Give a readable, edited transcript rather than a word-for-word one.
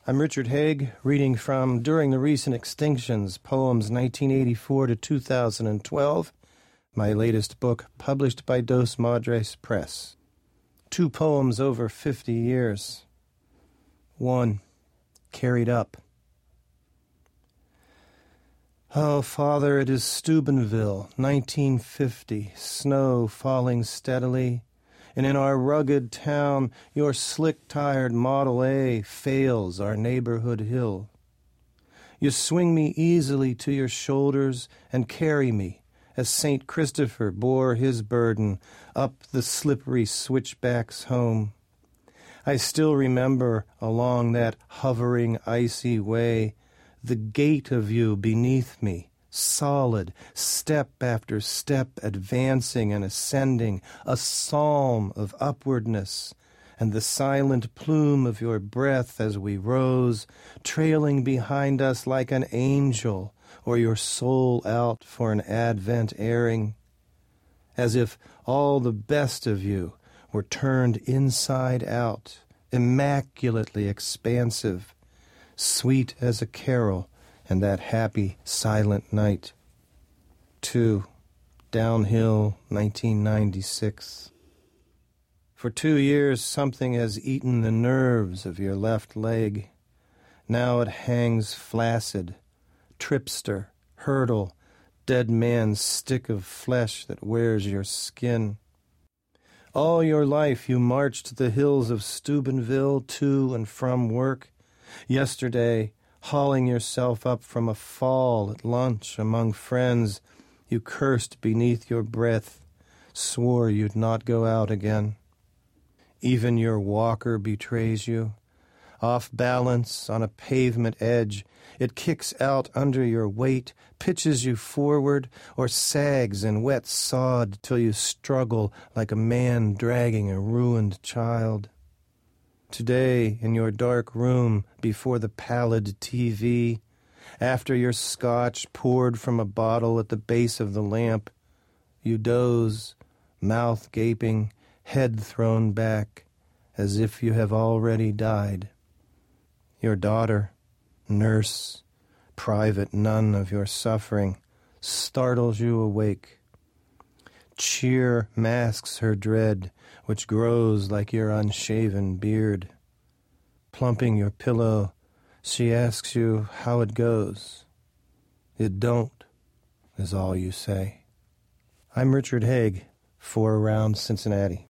I'm Richard Haig, reading from During the Recent Extinctions, Poems 1984 to 2012, my latest book published by Dos Madres Press. 2 poems over 50 years. 1. Carried Up. Oh, Father, it is Steubenville, 1950, snow falling steadily, and in our rugged town, your slick-tired Model A fails our neighborhood hill. You swing me easily to your shoulders and carry me, as St. Christopher bore his burden up the slippery switchbacks home. I still remember along that hovering icy way the gait of you beneath me, solid, step after step advancing and ascending, a psalm of upwardness, and the silent plume of your breath as we rose, trailing behind us like an angel, or your soul out for an Advent airing, as if all the best of you were turned inside out, immaculately expansive, sweet as a carol in that happy, silent night. 2. Downhill, 1996. For 2 years something has eaten the nerves of your left leg. Now it hangs flaccid, tripster, hurdle, dead man's stick of flesh that wears your skin. All your life you marched the hills of Steubenville to and from work. Yesterday, hauling yourself up from a fall at lunch among friends, you cursed beneath your breath, swore you'd not go out again. Even your walker betrays you. Off balance on a pavement edge, it kicks out under your weight, pitches you forward, or sags in wet sod till you struggle like a man dragging a ruined child. Today, in your dark room before the pallid TV, after your scotch poured from a bottle at the base of the lamp, you doze, mouth gaping, head thrown back, as if you have already died. Your daughter, nurse, private nun of your suffering, startles you awake. Cheer masks her dread, which grows like your unshaven beard. Plumping your pillow, she asks you how it goes. It don't, is all you say. I'm Richard Haig, 4 Around Cincinnati.